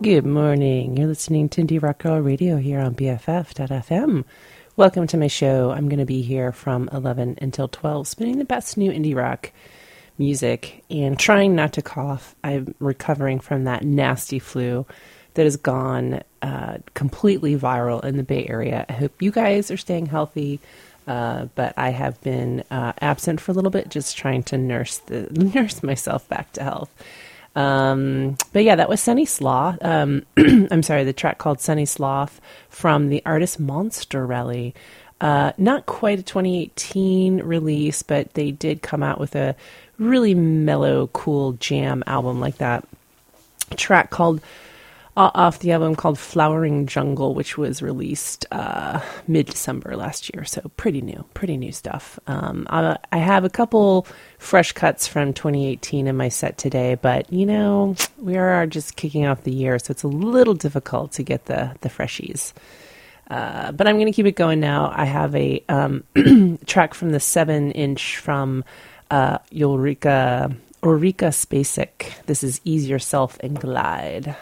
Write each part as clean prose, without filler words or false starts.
Good morning. You're listening to Indie Rock Girl Radio here on BFF.fm. Welcome to my show. I'm going to be here from 11 until 12, spinning the best new indie rock music and trying not to cough. I'm recovering from that nasty flu that has gone completely viral in the Bay Area. I hope you guys are staying healthy, but I have been absent for a little bit, just trying to nurse myself back to health. But yeah, that was Sunny Sloth. I'm sorry, the track called Sunny Sloth from the artist Monster Rally. Not quite a 2018 release, but they did come out with a really mellow, cool jam album like that. A track called off the album called Flowering Jungle, which was released mid-December last year. So pretty new stuff. I have a couple fresh cuts from 2018 in my set today, but you know, we are just kicking off the year, so it's a little difficult to get the freshies. But I'm going to keep it going now. I have a track from the 7-inch from Ulrika Spacek. This is Ease Yourself and Glide.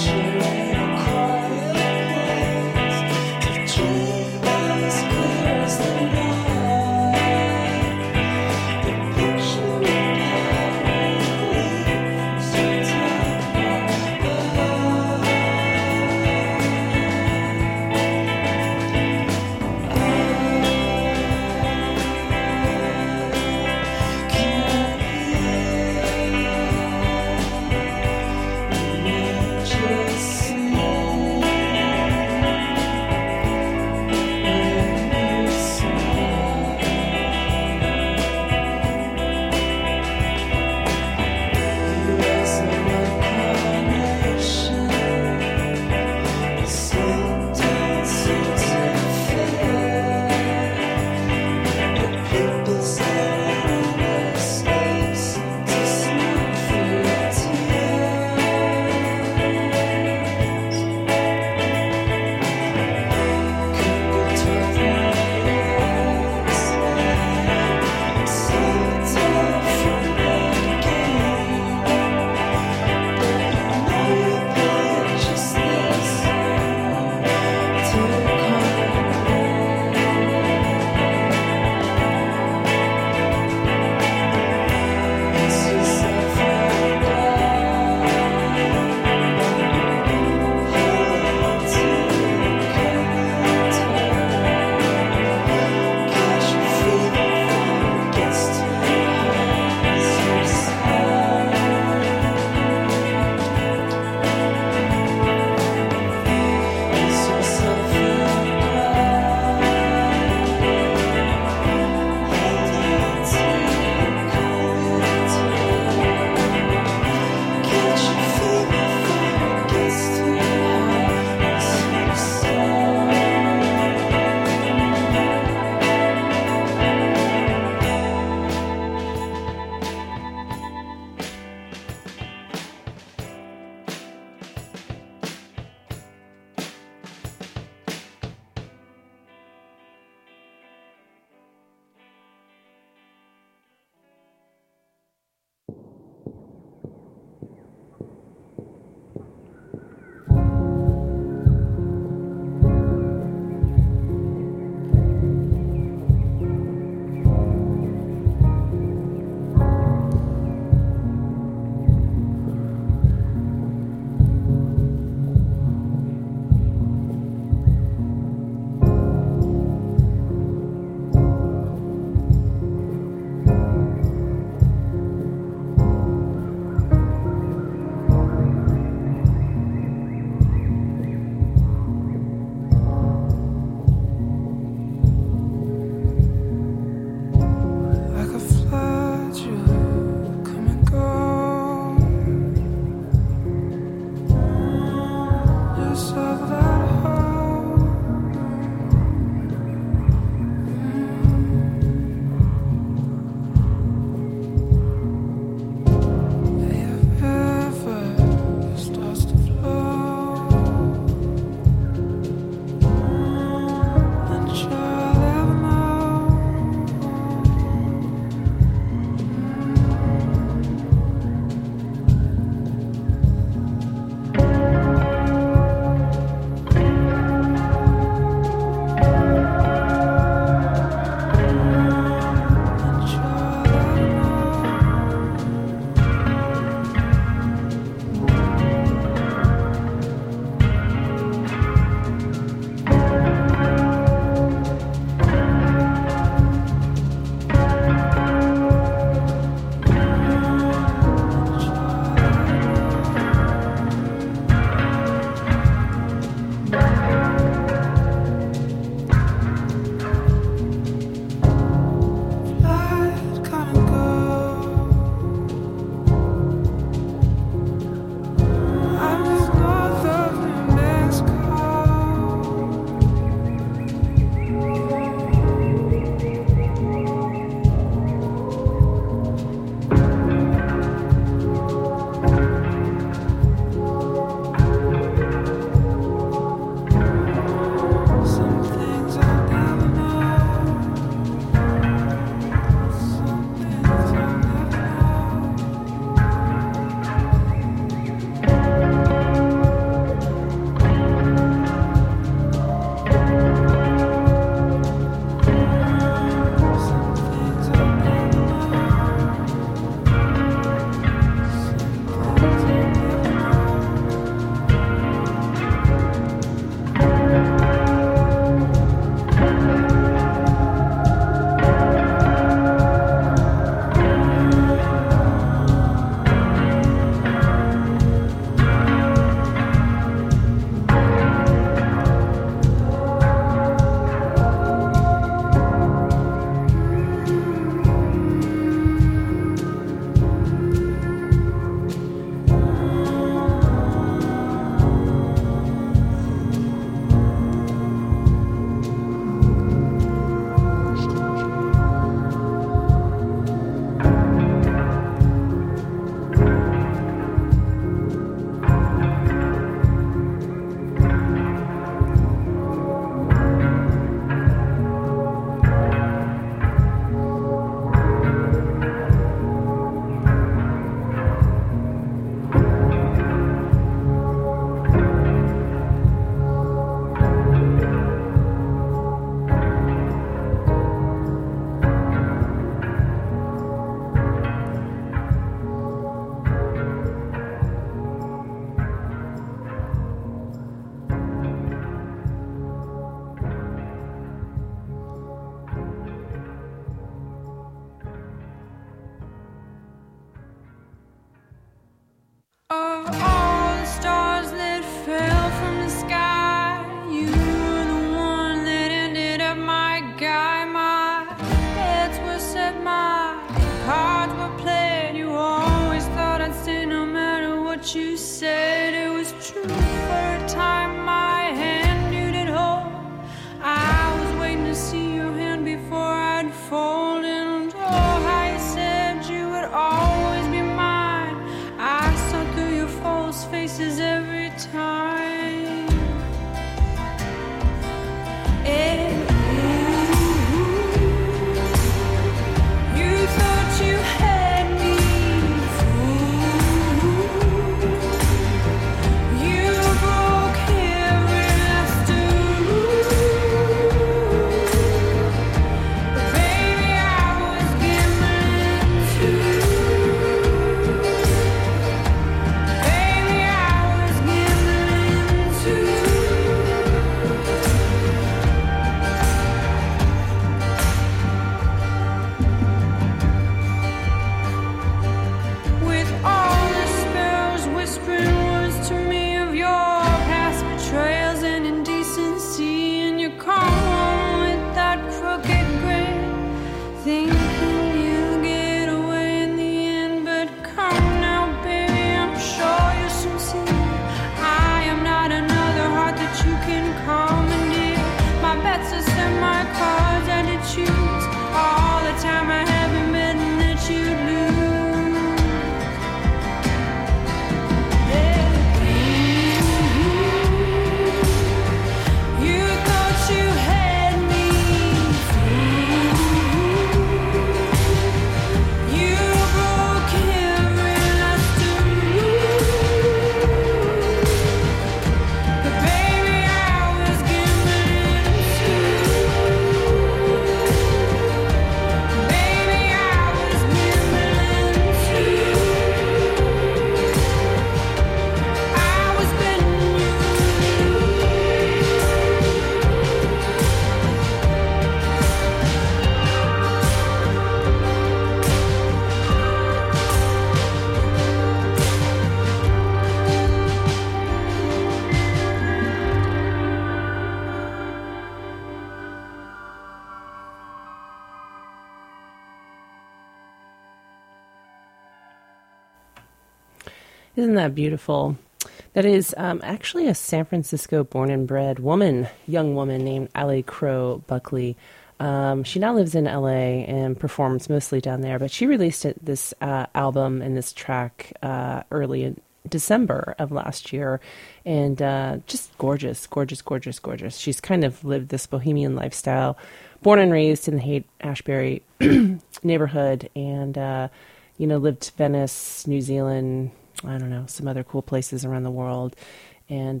Isn't that beautiful? That is actually a San Francisco born and bred young woman named Allie Crow Buckley. She now lives in LA and performs mostly down there, but she released this album and this track early in December of last year, and just gorgeous, gorgeous, gorgeous, gorgeous. She's kind of lived this bohemian lifestyle, born and raised in the Haight-Ashbury neighborhood, and lived Venice, New Zealand, I don't know, some other cool places around the world, and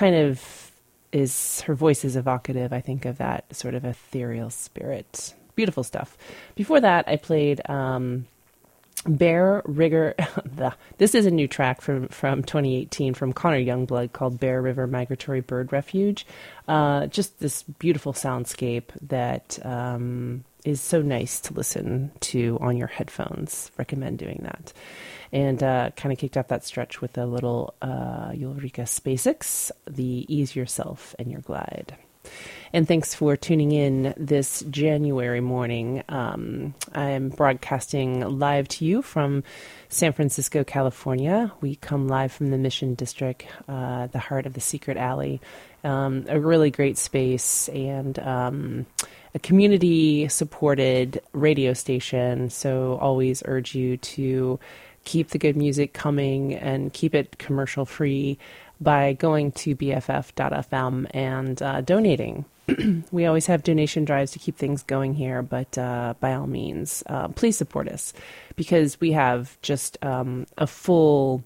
her voice is evocative, I think, of that sort of ethereal spirit. Beautiful stuff. Before that, I played Bear River. This is a new track from 2018 from Connor Youngblood called Bear River Migratory Bird Refuge. Just this beautiful soundscape that is so nice to listen to on your headphones. Recommend doing that. And kind of kicked off that stretch with a little Ulrika Spacek, the Ease Yourself and Your Glide. And thanks for tuning in this January morning. I'm broadcasting live to you from San Francisco, California. We come live from the Mission District, the heart of the Secret Alley. A really great space and a community-supported radio station. So always urge you to keep the good music coming and keep it commercial-free by going to BFF.fm and donating. We always have donation drives to keep things going here, but by all means, please support us because we have just a full,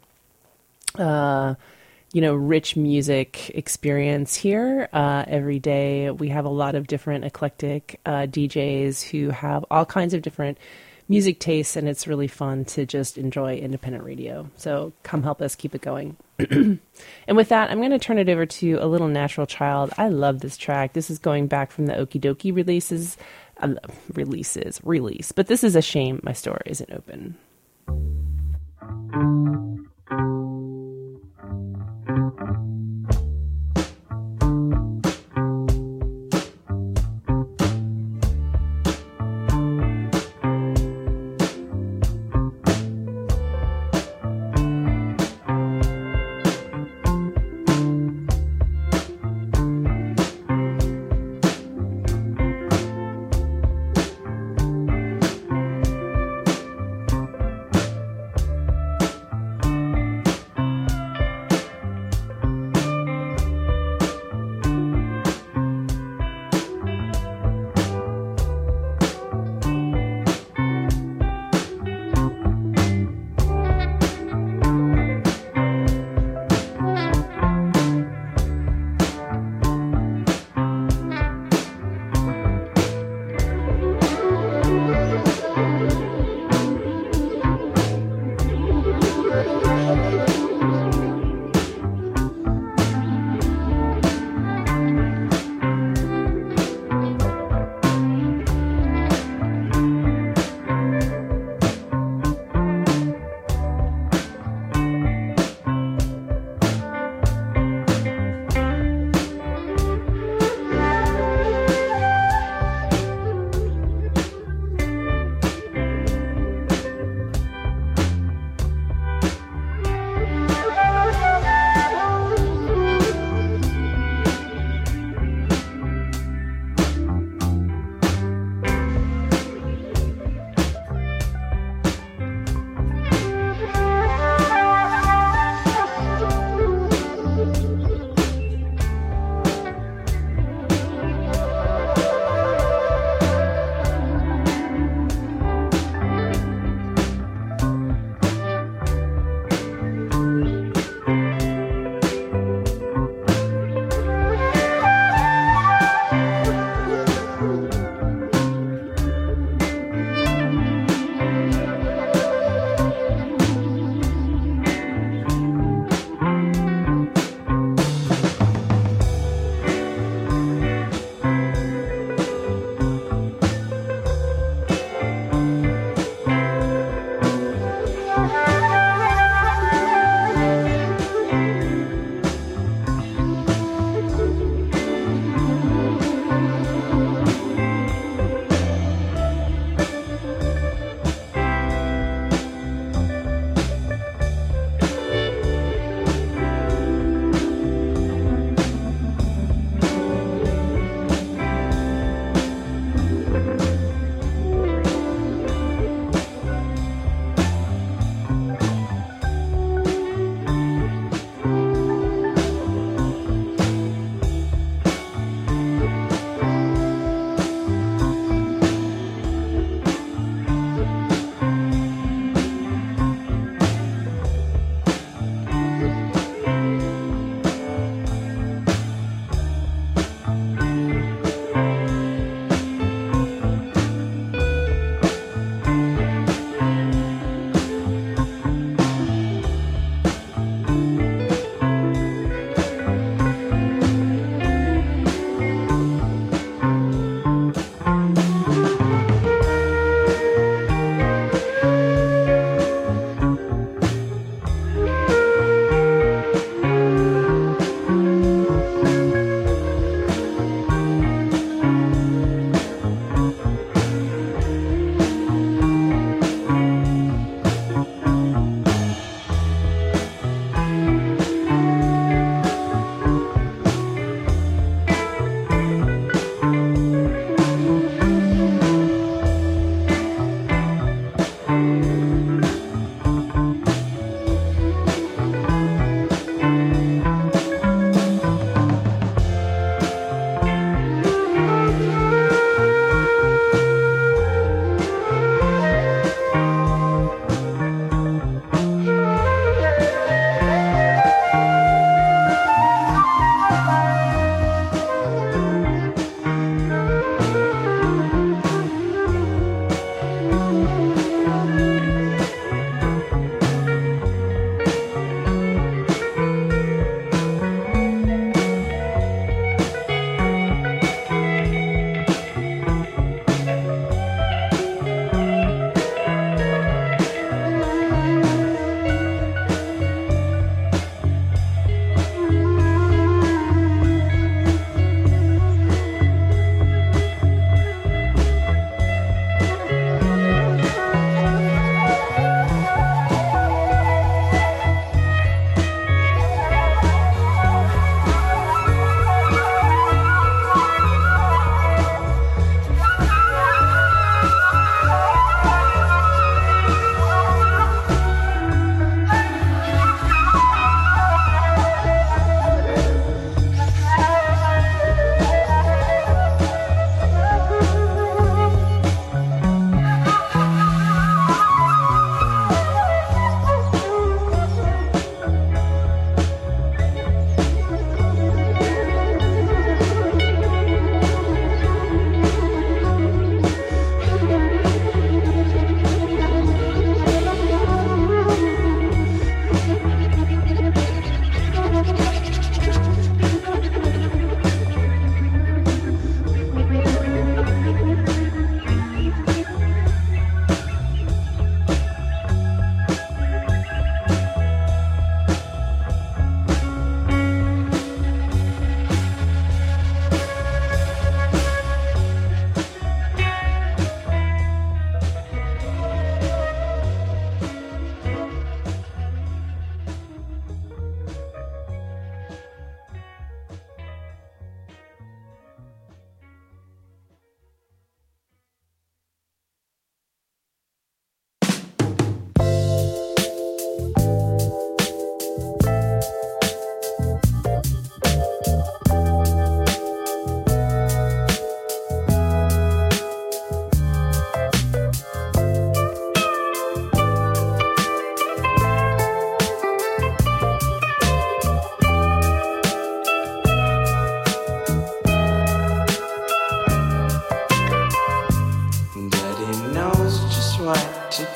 rich music experience here every day. We have a lot of different eclectic DJs who have all kinds of different music tastes, and it's really fun to just enjoy independent radio. So come help us keep it going. And with that, I'm going to turn it over to A Little Natural Child. I love this track. This is going back from the Okie Dokie release, but this is A Shame My Store Isn't Open.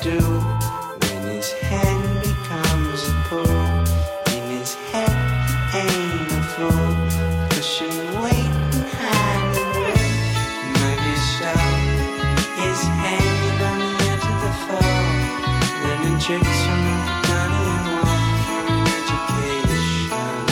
do when his hand becomes a pull. In his head ain't a full cushion waiting hiding away. My gestalt is hanging on the edge of the fall, learning tricks from Uncle Donnie and Walt for an education.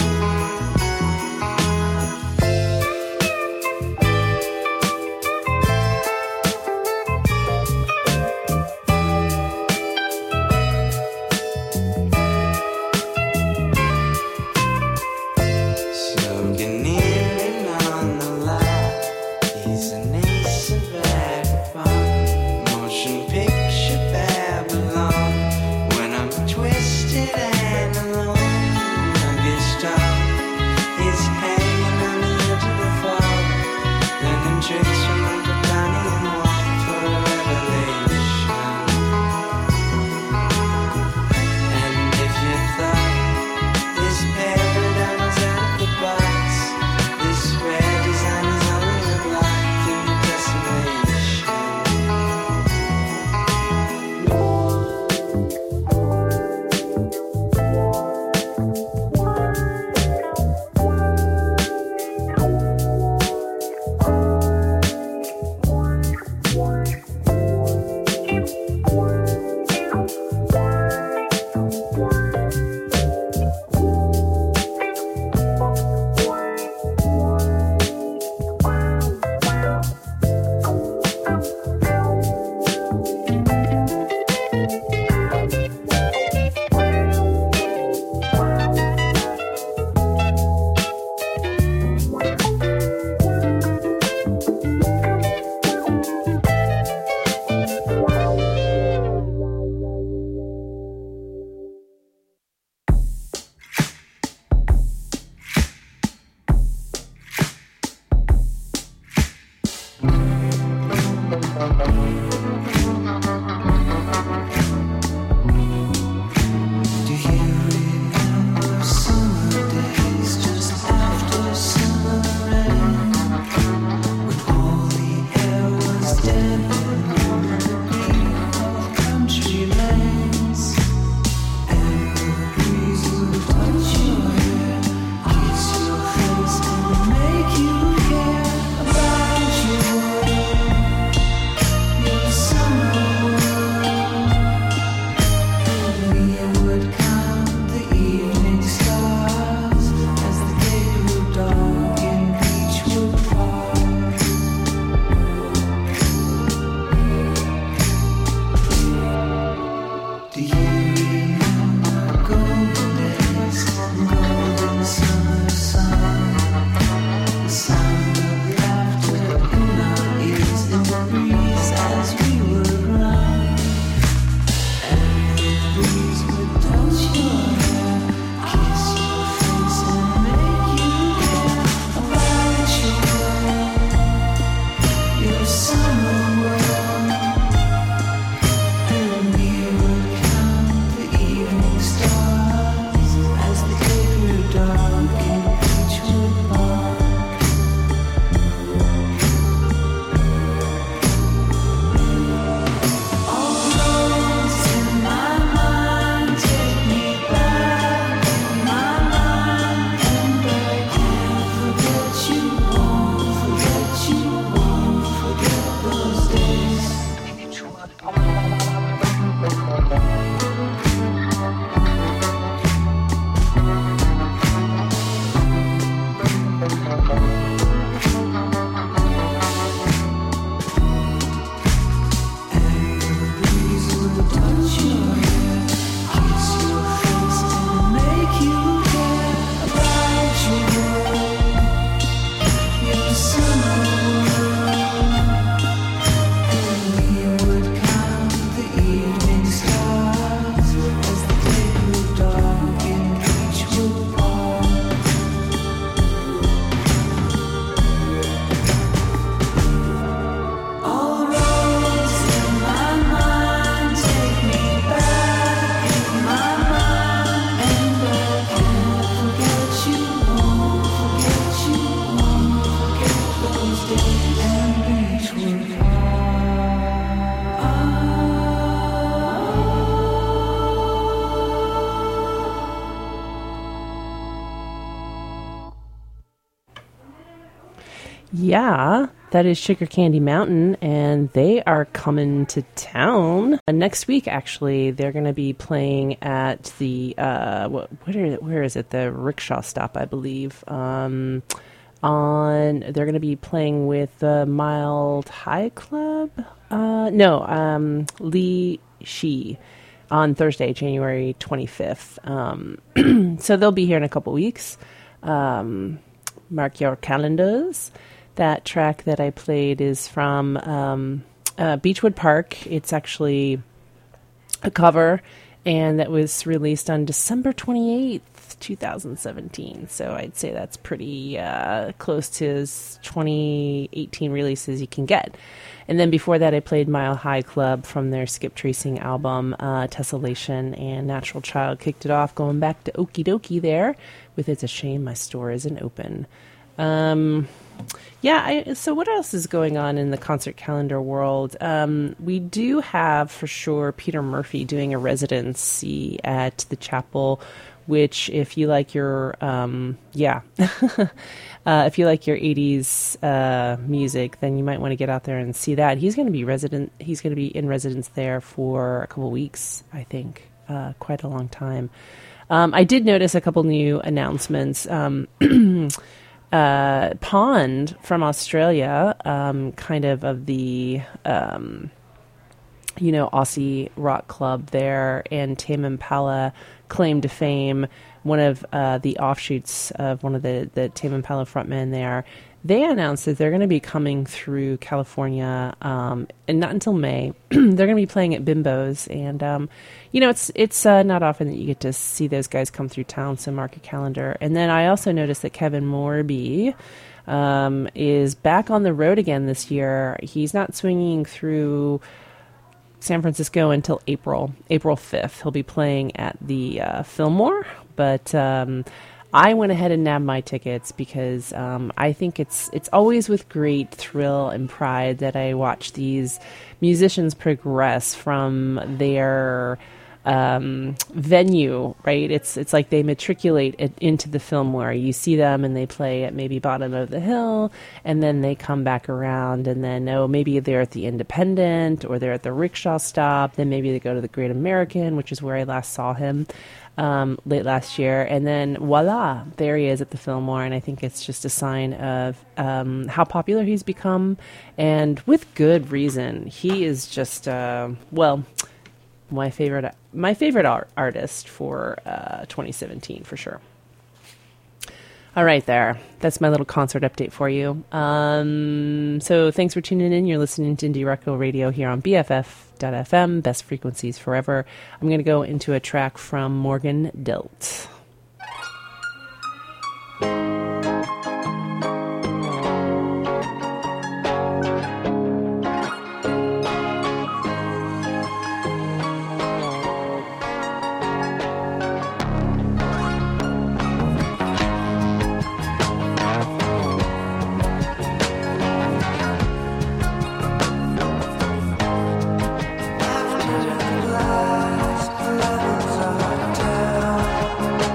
Soaking in on the light, he's an ace of vagabond, motion picture Babylon. When I'm twisted and alone, my gestalt is hanging on the edge of the fall, learning tricks from Uncle Donnie and Walt for a revelation. And if you thought this paradigm was out of the box, this rare design is only a block in the desolation. Do you remember summer days just after summer rain, when all the air was dead and the beat of country lanes, and the breeze would touch your hair, kiss your face, and make you care about your summer world? We would count the evening stars as the day grew dark in Beechwood Park. Do you remember golden days and golden summer sun? The sound of laughter in our ears in the breeze as we would run. And the breeze would touch your hair, kiss your face, and make you care about your summer world. And we would count Yeah, that is Sugar Candy Mountain, and they are coming to town next week. Actually, they're going to be playing at the where is it? The Rickshaw Stop, I believe. They're going to be playing with the Mild High Club. Lee Shi on Thursday, January 25th. So they'll be here in a couple weeks. Mark your calendars. That track that I played is from Beechwood Park. It's actually a cover, and that was released on December 28th, 2017. So I'd say that's pretty close to his 2018 releases you can get. And then before that, I played Mile High Club from their Skip Tracing album, Tessellation, and Natural Child kicked it off, going back to Okie Dokie there with It's a Shame My Store Isn't Open. So what else is going on in the concert calendar world? We do have, for sure, Peter Murphy doing a residency at the Chapel, which, if you like your, if you like your 80s music, then you might want to get out there and see that. He's going to be in residence there for a couple weeks, I think, quite a long time. I did notice a couple new announcements. Pond from Australia, kind of the, Aussie rock club there, and Tame Impala, claim to fame, one of the offshoots of one of the Tame Impala frontmen there. They announced that they're going to be coming through California, and not until May. They're going to be playing at Bimbo's, and it's not often that you get to see those guys come through town, so mark your calendar. And then I also noticed that Kevin Morby is back on the road again this year. He's not swinging through San Francisco until April 5th. He'll be playing at the Fillmore, but I went ahead and nabbed my tickets because I think it's always with great thrill and pride that I watch these musicians progress from their venue, right? It's like they matriculate into the Fillmore. You see them and they play at maybe Bottom of the Hill, and then they come back around, and then maybe they're at the Independent, or they're at the Rickshaw Stop, then maybe they go to the Great American, which is where I last saw him late last year, and then voila, there he is at the Fillmore. And I think it's just a sign of how popular he's become, and with good reason. He is just my favorite artist for 2017 for sure. All right, there. That's my little concert update for you. So thanks for tuning in. You're listening to Indie Reco Radio here on BFF.FM, best frequencies forever. I'm going to go into a track from Morgan Dilt. After the last levels are down,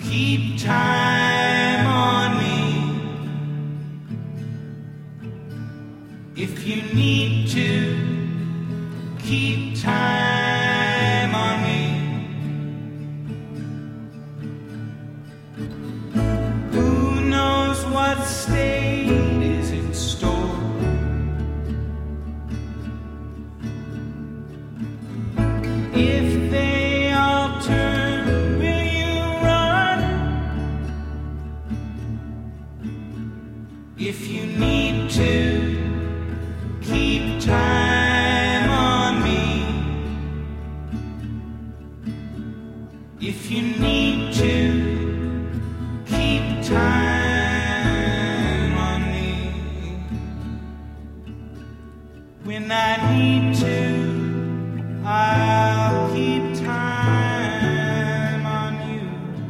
keep time on me. If you need to keep time on me. Who knows what state is in store? If they all turn, will you run? If you need to keep time on me. If you need to keep time on me. When I need to, I'll keep time on you.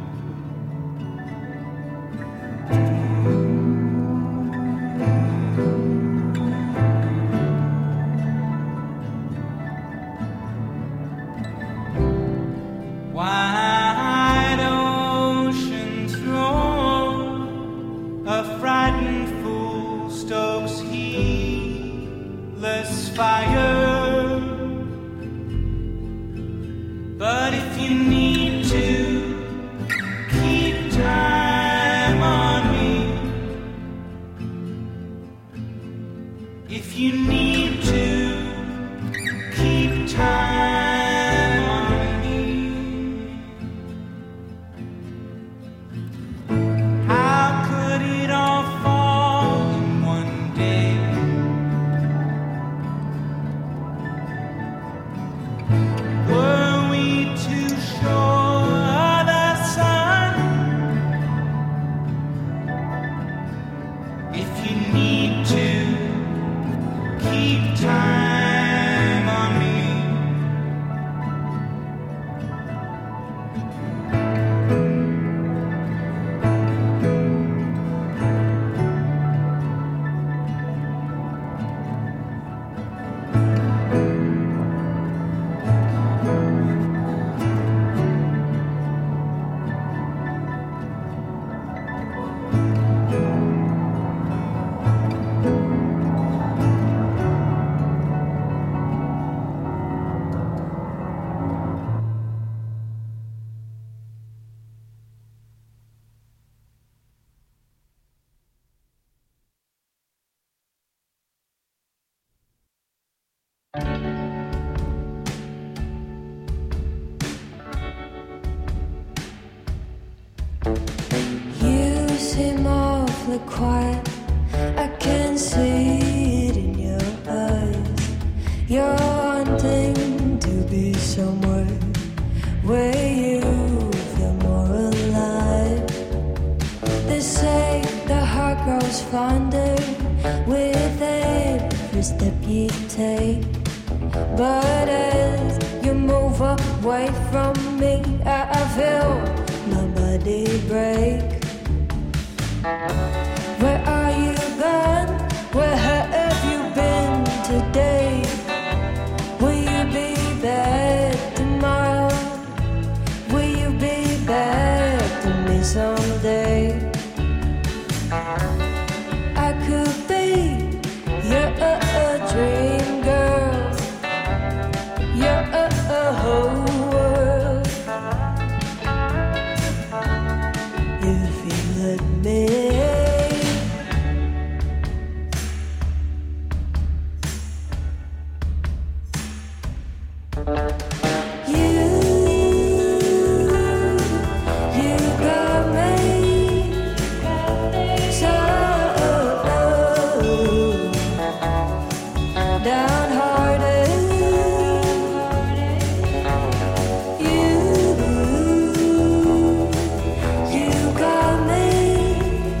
Wide oceans roar, a frightened fool stokes heedless fire. But if you need to keep time on me, if you need to keep time on me, how could it all fall in one day? Were we too sure of the sun? If you need to keep time on me. You seem awfully quiet. I can see it in your eyes. You're wanting to be somewhere where you feel more alive. They say the heart grows fonder with every step you take. But as you move away from me, I feel my body break. Where are you gone? Where have you been today? Will you be back tomorrow? Will you be back to me someday? I could be your dream girl, your whole world. If you let me. You got me so downhearted. You got me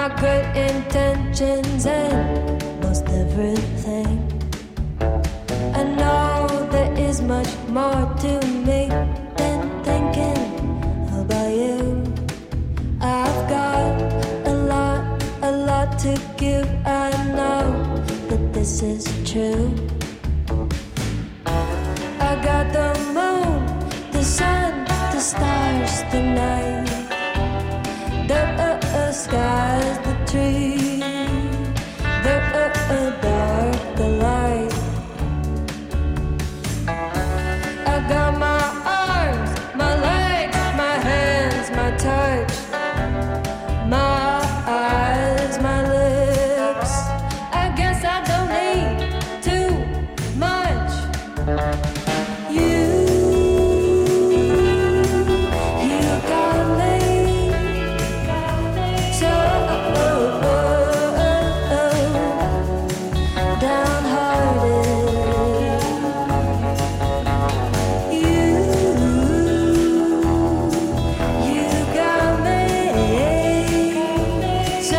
my good intentions and most everything. I know there is much more to me than thinking about you. I've got a lot to give. I know that this is true. I got the moon, the sun, the stars, the night, the skies, the trees, the dark, the light. I got my arms, my legs, my hands, my touch, my eyes, my lips. I guess I don't need too much. You got me so downhearted. You got me so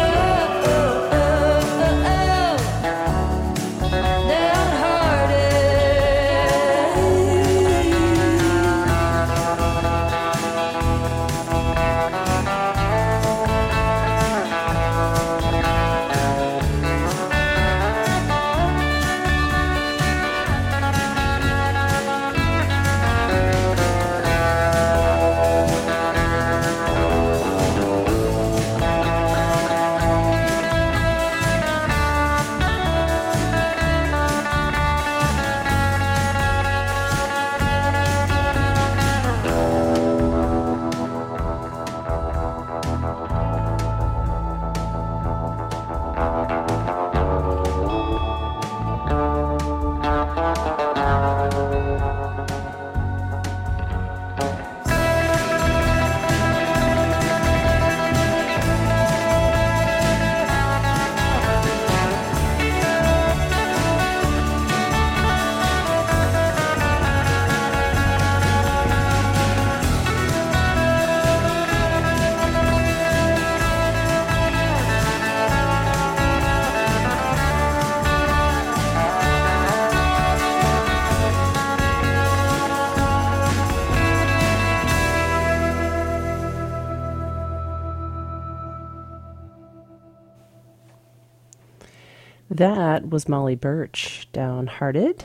That was Molly Birch, Downhearted.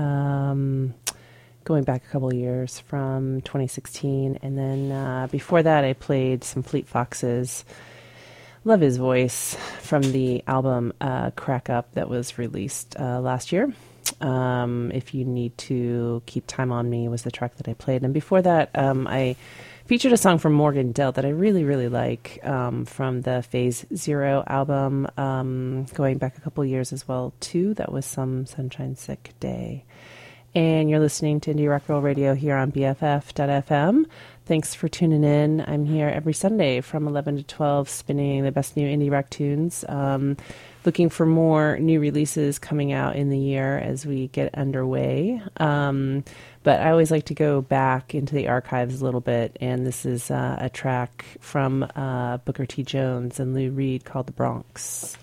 Going back a couple of years from 2016. And then before that, I played some Fleet Foxes. Love his voice from the album Crack Up that was released last year. If You Need to Keep Time on Me was the track that I played. And before that, I featured a song from Morgan Delt that I really, really like from the Phase Zero album, going back a couple of years as well, too. That was Some Sunshine Sick Day. And you're listening to Indie Rock Girl Radio here on BFF.FM. Thanks for tuning in. I'm here every Sunday from 11 to 12, spinning the best new indie rock tunes. Looking for more new releases coming out in the year as we get underway. But I always like to go back into the archives a little bit, and this is a track from Booker T. Jones and Lou Reed called The Bronx.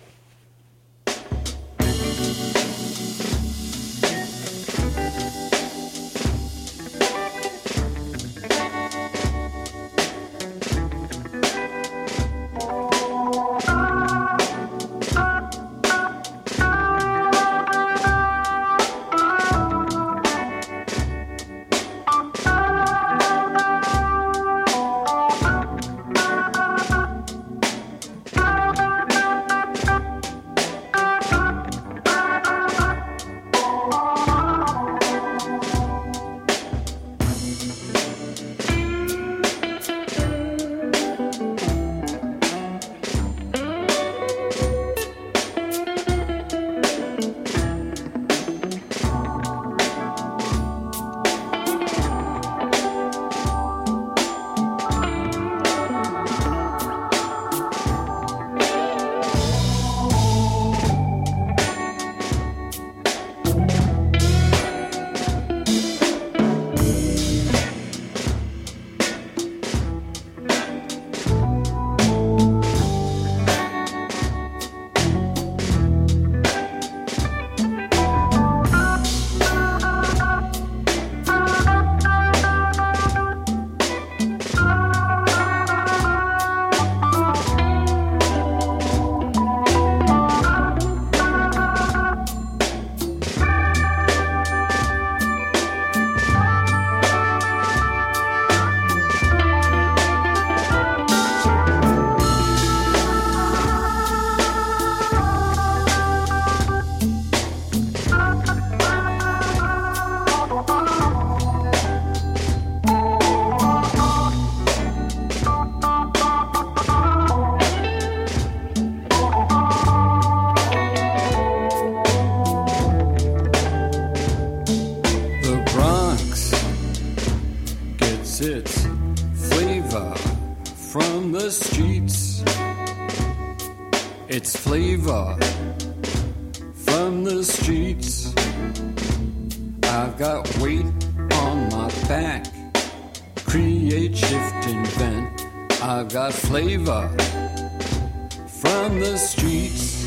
streets. I've got weight on my back, create, shift, invent. I've got flavor from the streets.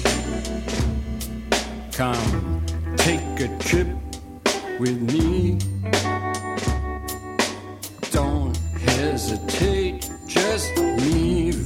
Come, take a trip with me. Don't hesitate, just leave.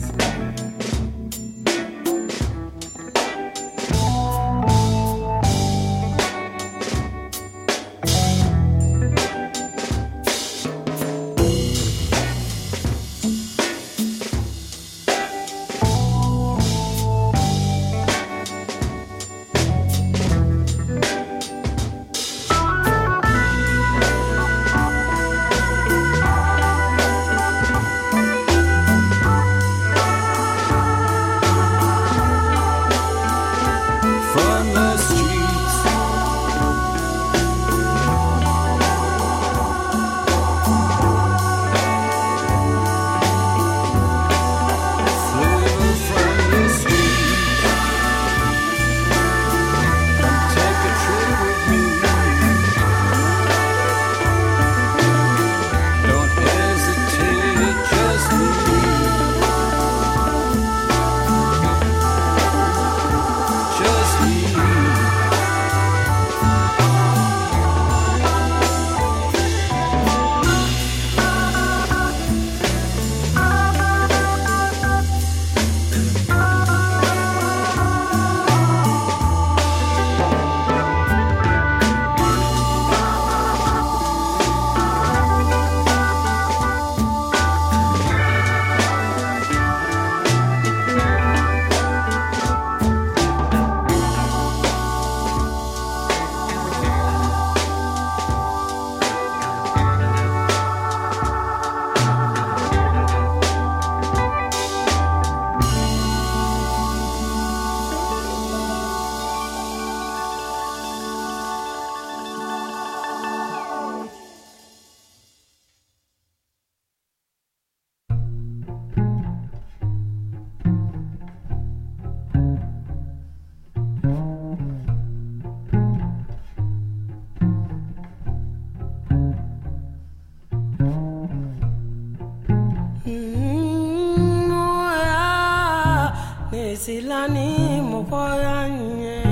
Silani mokoya nye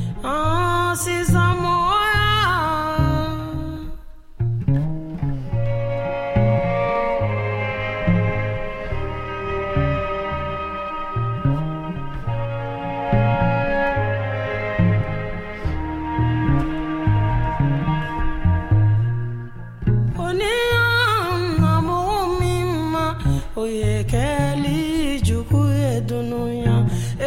sisa moya Oniya mo mima oye keli juku edunuya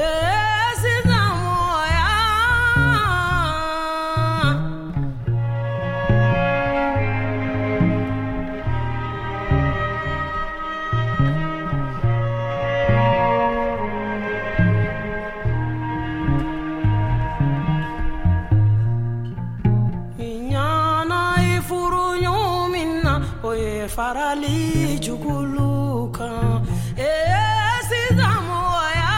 farali juguluka sizamoya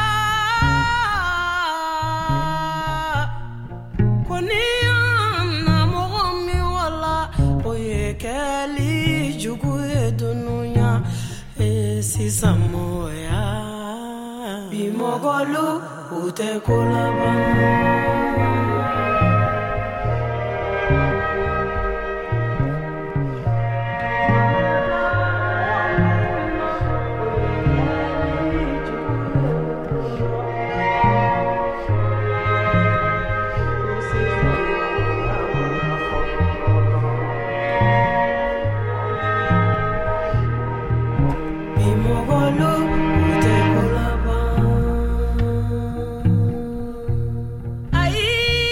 koniana mogomi wala oye keli jugu edununya sizamoya bimogolu ute kolaba Ay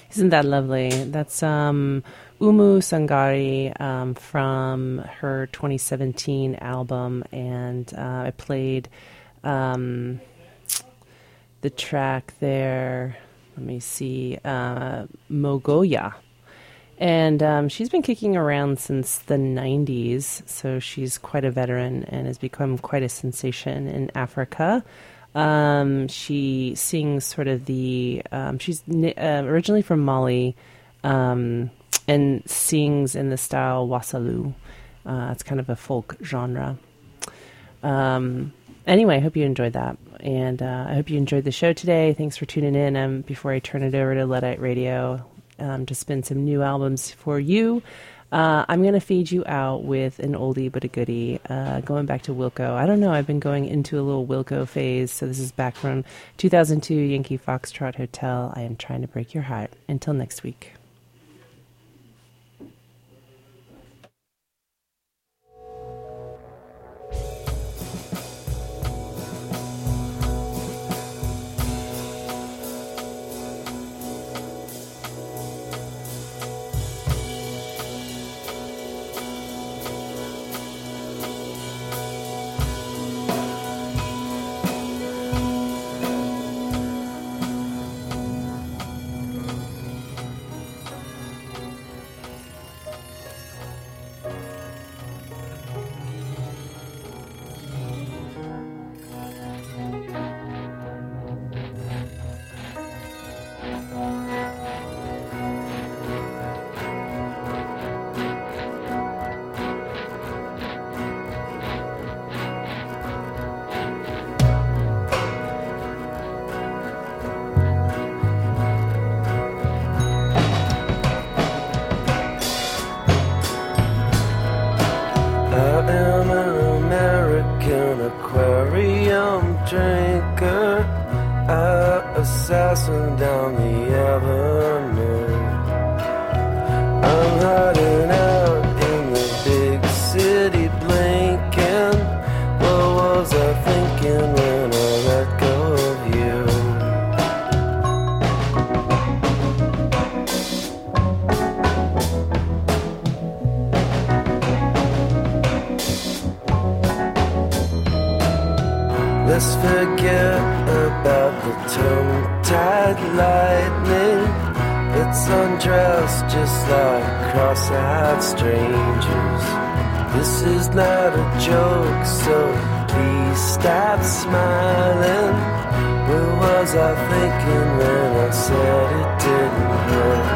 Isn't that lovely? That's Umu Sangari from her 2017 album, and I played the track there. Let me see, Mogoya. And she's been kicking around since the 90s, so she's quite a veteran and has become quite a sensation in Africa. She sings sort of she's originally from Mali, and sings in the style wasalu. It's kind of a folk genre. Anyway, I hope you enjoyed that. And I hope you enjoyed the show today. Thanks for tuning in. Before I turn it over to Luddite Radio to spin some new albums for you, I'm going to fade you out with an oldie but a goodie, going back to Wilco. I don't know, I've been going into a little Wilco phase, so this is back from 2002, Yankee Foxtrot Hotel. I am trying to break your heart. Until next week. Assassin down the avenue. I'm hiding out in the big city blinking. What was I thinking when I let go of you? Let's forget about the tongue-tied lightning. It's undressed just like cross-eyed strangers. This is not a joke, so please stop smiling. What was I thinking when I said it didn't hurt?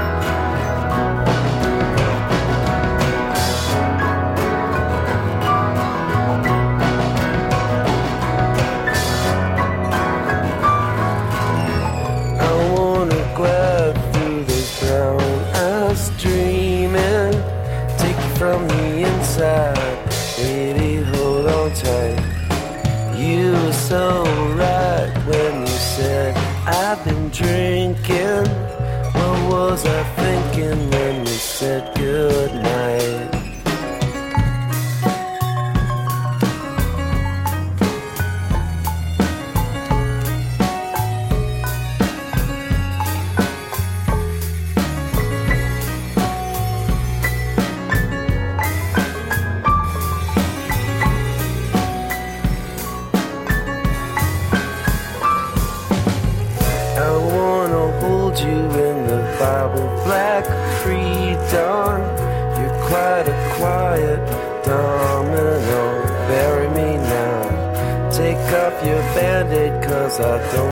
From the inside, baby, hold on tight. You were so right when you said I've been drinking. What was I thinking when we said goodnight? Your Band-Aid, 'cause I don't